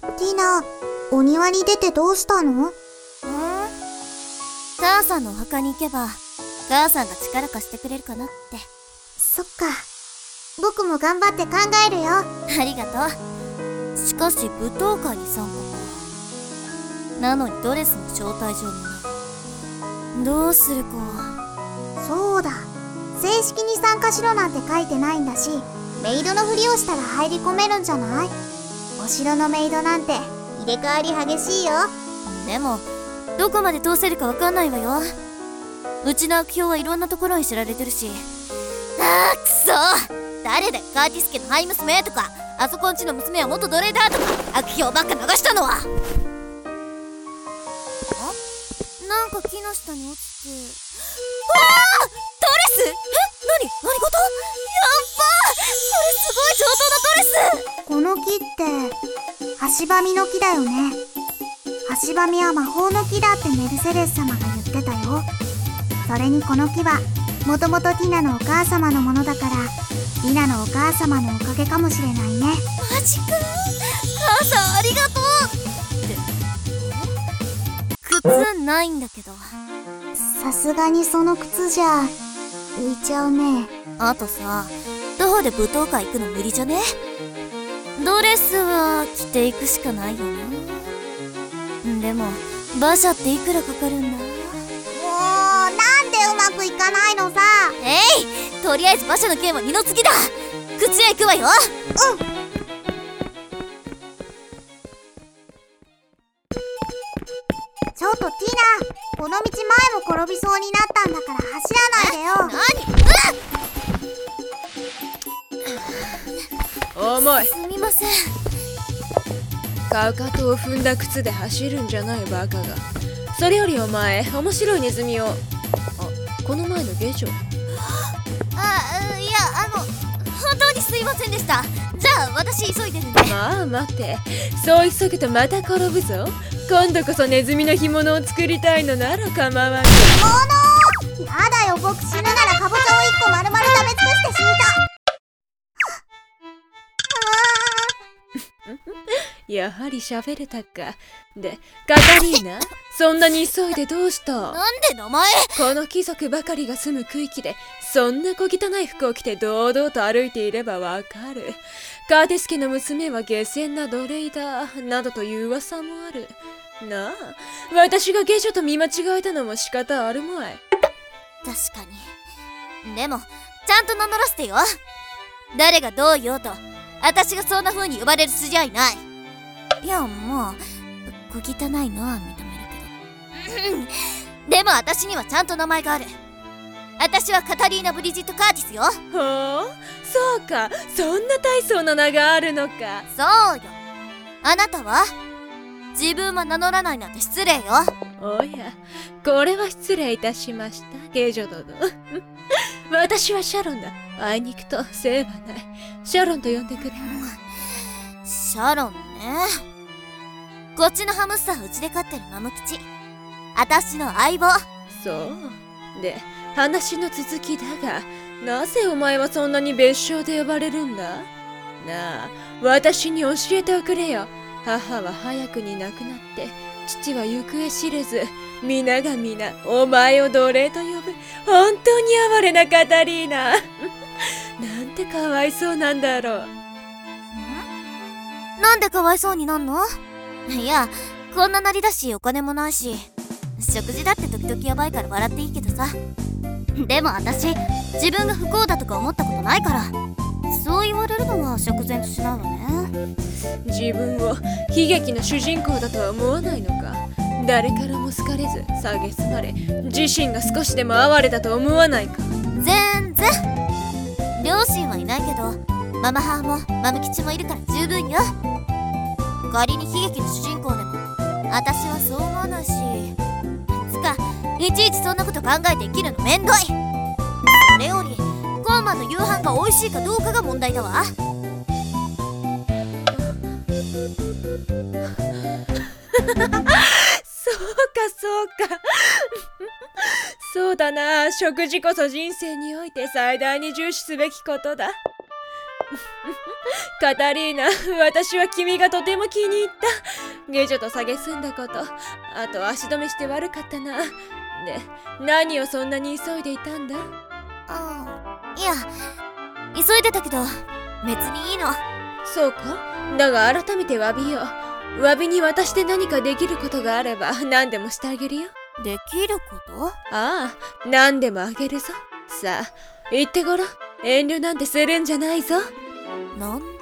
ティナ、お庭に出てどうしたの？ 母さんのお墓に行けば母さんが力貸してくれるかなって。 そっか。僕も頑張って考えるよ。 ありがとう。しかし舞踏会に参加か。なのにドレスの招待状もない。どうするか。 そうだ、正式に参加しろなんて書いてないんだし、メイドのふりをしたら入り込めるんじゃない？お城のメイドなんて入れ替わり激しいよ。 でもどこまで通せるかわかんないわよ。うちの悪評はいろんなところに知られてるし。くそ、誰だよカーティス家のハイ娘とか、あそこんちの娘は元奴隷だとか悪評ばっか流したのは。なんか木の下に落ちて。ドレス？何事？やっばー、これすごい上等なドレス。 この木ってハシバミの木だよね。ハシバミは魔法の木だってメルセデス様が言ってたよ。それにこの木はもともとティナのお母様のものだから、ティナのお母様のおかげかもしれないね。 マジか。母さんありがとうって。靴ないんだけど。 さすがにその靴じゃ浮いちゃうね。 あとさ、徒歩で舞踏会行くの無理じゃね？ドレスは着ていくしかないよな。でも馬車っていくらかかるんだ？ もうなんでうまくいかないのさ。 とりあえず馬車の件は二の次だ。靴屋行くわよ。 ちょっとティナ、この道前も転びそうになったんだから走らないでよ。 重い。 すみません。 かかとを踏んだ靴で走るんじゃないバカが。それよりお前、面白いネズミを。この前の下女。 いや、本当にすいませんでした。じゃあ私急いでるんで。 まあ待って、そう急ぐとまた転ぶぞ。今度こそネズミの干物を作りたいのなら構わない。 干物？やだよ、僕死ぬならかぼちゃを1個丸々食べ尽くして死にた。 やはり喋れたか。で、カタリーナ、そんなに急いでどうした？ なんで名前？ この貴族ばかりが住む区域で、そんな小汚い服を着て堂々と歩いていればわかる。カーティス家の娘は下賤な奴隷だ、などという噂もある。なあ、私が下女と見間違えたのも仕方あるまい。 確かに。でも、ちゃんと名乗らせてよ。誰がどう言おうと、私がそんな風に呼ばれる筋合いない。いや、まあ、小汚いのは認めるけど。でも私にはちゃんと名前がある。私はカタリーナ・ブリジット・カーティスよ。 ほう、そうか、そんな大層な名があるのか。 そうよ。あなたは？自分は名乗らないなんて失礼よ。 おや、これは失礼いたしました、下女殿。私はシャロンだ。あいにくとせいはない。シャロンと呼んでくれ。 シャロンね。こっちのハムスターうちで飼ってるマム吉。私の相棒。 そう。で、話の続きだが、なぜお前はそんなに別称で呼ばれるんだ？なあ、私に教えておくれよ。母は早くに亡くなって、父は行方知れず、皆が皆お前を奴隷と呼ぶ。本当に哀れなカタリーナ。なんてかわいそうなんだろう。 なんでかわいそうになんの？いや、こんななりだしお金もないし、食事だって時々やばいから笑っていいけどさ。でも私、自分が不幸だとか思ったことないから、そう言われるのは釈然としないわね。 自分を悲劇の主人公だとは思わないのか。誰からも好かれず蔑まれ、自身が少しでも哀れだと思わないか。 全然。両親はいないけど、ママ母もマム吉もいるから十分よ。仮に悲劇の主人公でも私はそう思わないし、つかいちいちそんなこと考えて生きるのめんどい。それよりコーマンの夕飯が美味しいかどうかが問題だわ。 そうかそうだな。食事こそ人生において最大に重視すべきことだ。 カタリーナ、私は君がとても気に入った。下女と蔑んだこと、あと足止めして悪かったな。で、何をそんなに急いでいたんだ？ いや、急いでたけど別にいいの。 そうか。だが改めて詫びよう。詫びに私で何かできることがあれば何でもしてあげるよ。 できること？ ああ、何でもあげるぞ。さあ、言ってごらん。遠慮なんてするんじゃないぞ。 なんでも。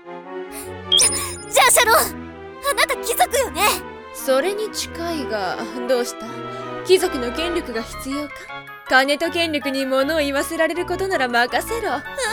じゃあシャロン、あなた貴族よね？ それに近いが、どうした？貴族の権力が必要か？金と権力に物を言わせられることなら任せろ。 えげつない言葉で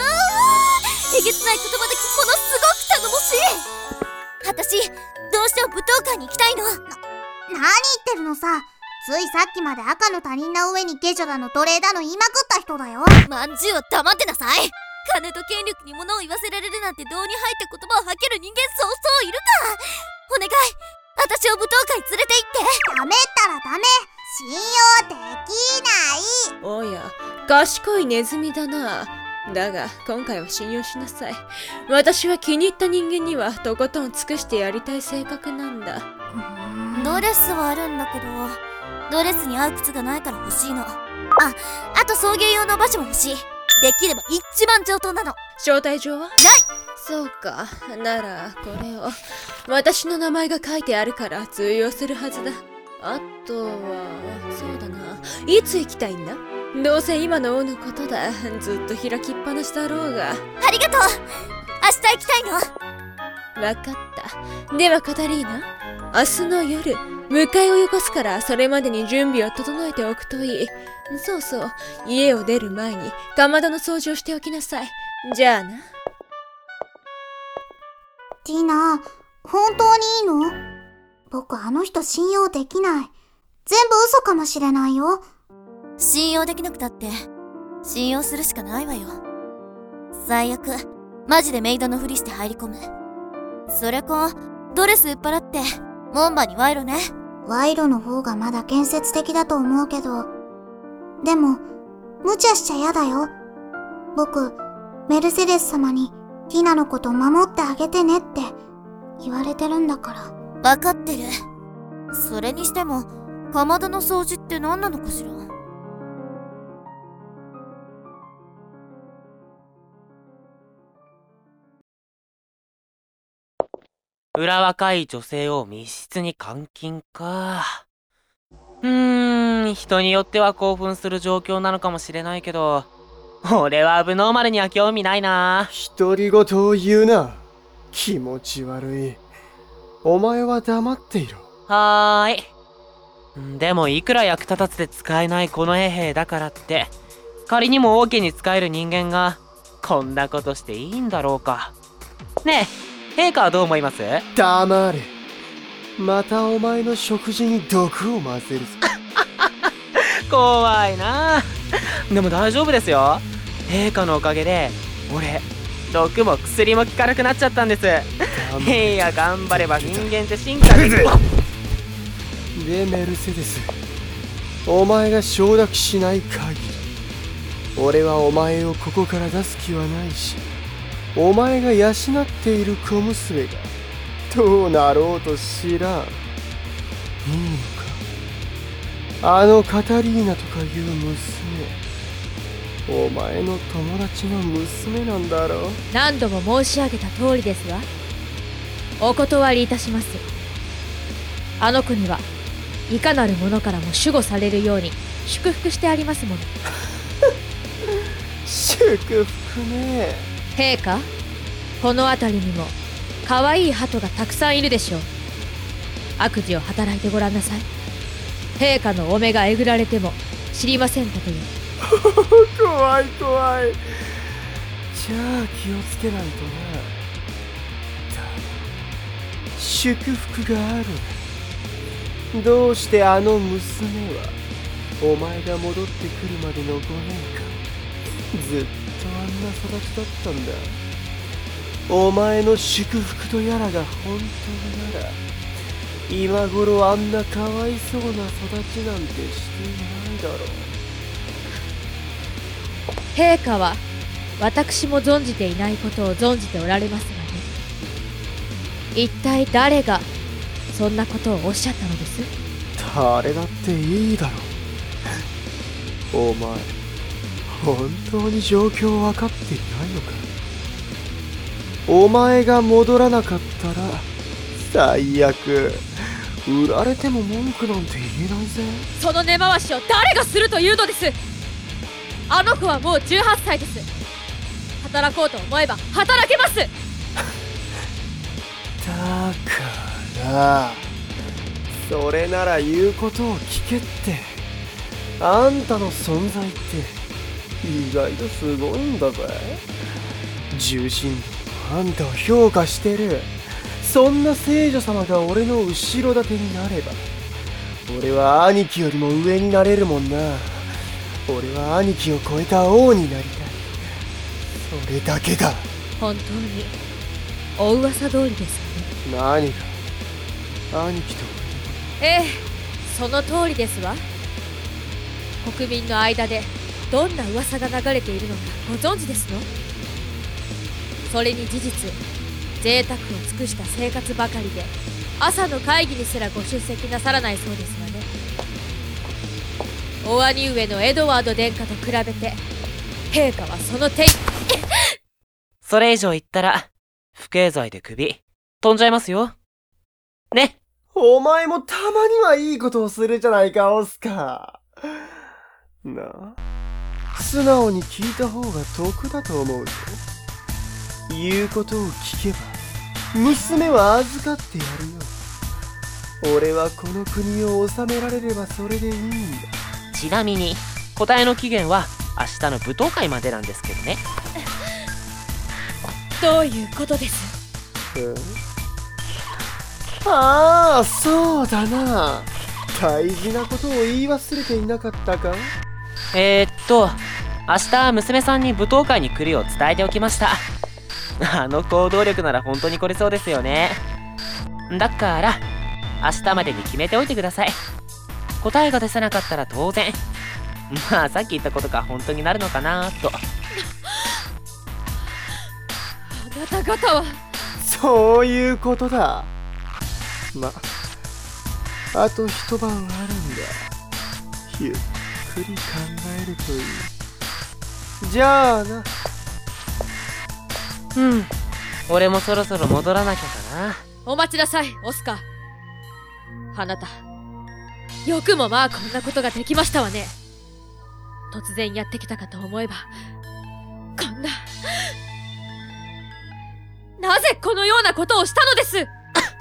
ものすごく頼もしい。私、どうしても舞踏会に行きたいの。 何言ってるのさ。ついさっきまで赤の他人の上に下女だの奴隷だの言いまくった人だよ。 まんじゅうは黙ってなさい。金と権力に物を言わせられるなんて、胴に入った言葉を吐ける人間そうそういるか。お願い、私を舞踏会連れて行って。 ダメったらダメ。信用できない。 おや、賢いネズミだな。だが今回は信用しなさい。私は気に入った人間にはとことん尽くしてやりたい性格なんだ。 ドレスはあるんだけど、ドレスに合う靴がないから欲しいの。あと送迎用の馬車も欲しい。できれば一番上等なの。 招待状は？ ない。 そうか。ならこれを。私の名前が書いてあるから通用するはずだ。あとはそうだな。いつ行きたいんだ？どうせ今の王のことだ。ずっと開きっぱなしだろうが。 ありがとう。明日行きたいの。 わかった。ではカタリーナ、明日の夜迎えをよこすから、それまでに準備を整えておくといい。そうそう、家を出る前にかまどの掃除をしておきなさい。じゃあな。 ティナ、本当にいいの？僕あの人信用できない。全部嘘かもしれないよ。 信用できなくたって信用するしかないわよ。最悪マジでメイドのふりして入り込む。それかドレス売っ払って門番に賄賂ね。 賄賂の方がまだ建設的だと思うけど、でも無茶しちゃやだよ。僕メルセデス様にティナのこと守ってあげてねって言われてるんだから。 わかってる。それにしてもかまどの掃除って何なのかしら。 裏若い女性を密室に監禁か。人によっては興奮する状況なのかもしれないけど、俺はブノーマルには興味ないな。 独り言を言うな。気持ち悪い。お前は黙っていろ。 はーい。でもいくら役立たずで使えないこの衛兵だからって、仮にも王家に仕える人間がこんなことしていいんだろうか。ねえ、陛下はどう思います？ 黙れ。またお前の食事に毒を混ぜるぞ。 怖いな。でも大丈夫ですよ。陛下のおかげで俺毒も薬も効かなくなっちゃったんです。いや、頑張れば人間って進化できる。 でメルセデス、お前が承諾しない限り俺はお前をここから出す気はないし、お前が養っている小娘がどうなろうと知らん。いいのか、あのカタリーナとかいう娘、お前の友達の娘なんだろう。 何度も申し上げた通りですわ。お断りいたします。あの子にはいかなる者からも守護されるように祝福してありますもの。 祝福ね。 陛下、この辺りにも可愛い鳩がたくさんいるでしょう。悪事を働いてごらんなさい。陛下のお目がえぐられても知りませんかという。 怖い怖い。じゃあ気をつけないとな。祝福がある。どうしてあの娘はお前が戻ってくるまでの5年間ずっとあんな育ちだったんだ。お前の祝福とやらが本当なら今頃あんなかわいそうな育ちなんてしていないだろう。 陛下は私も存じていないことを存じておられますがね。一体誰がそんなことをおっしゃったのです？ 誰だっていいだろう。お前本当に状況を分かっていないのか。お前が戻らなかったら最悪売られても文句なんて言えないぜ。 その根回しを誰がするというのです？あの子はもう18歳です。働こうと思えば働けます。 だからそれなら言うことを聞けって。あんたの存在って意外とすごいんだぜ。重心のあんたを評価してる。そんな聖女様が俺の後ろ盾になれば俺は兄貴よりも上になれるもんな。俺は兄貴を超えた王になりたい。それだけだ。 本当にお噂通りですかね。 何が兄貴とええ、その通りですわ。国民の間でどんな噂が流れているのかご存知ですの？それに事実、贅沢を尽くした生活ばかりで朝の会議にすらご出席なさらないそうですわね。お兄上のエドワード殿下と比べて陛下はその手。 それ以上言ったら不敬罪で首飛んじゃいますよね。 お前もたまにはいいことをするじゃないか、オスカー。なあ、素直に聞いた方が得だと思うぞ。言うことを聞けば娘は預かってやるよ。俺はこの国を治められればそれでいいんだ。 ちなみに答えの期限は明日の舞踏会までなんですけどね。 どういうことです？ ああ、そうだな。大事なことを言い忘れていなかったか。 明日娘さんに舞踏会に来るよう伝えておきました。あの行動力なら本当に来れそうですよね。だから明日までに決めておいてください。答えが出せなかったら当然、まあさっき言ったことが本当になるのかなと。 あなた方は。 そういうことだ。あと一晩あるんだ。ゆっくり考えるといい。じゃあな。 俺もそろそろ戻らなきゃかな。 お待ちなさい、オスカー。あなた、よくもまあこんなことができましたわね。突然やってきたかと思えば、こんな。なぜこのようなことをしたのです。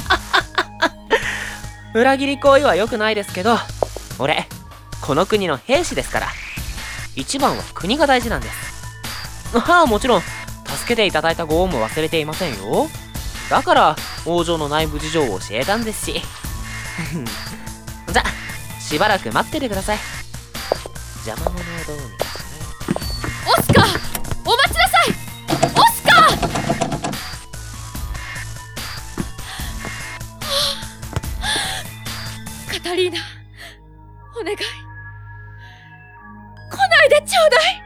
裏切り行為は良くないですけど、俺この国の兵士ですから、一番は国が大事なんです。もちろん助けていただいたご恩も忘れていませんよ。だから王女の内部事情を教えたんですし。じゃしばらく待っててください。邪魔者をどうにかしオスカー、お待ちなさい。オスカー。カタリーナ、お願い、来ないでちょうだい。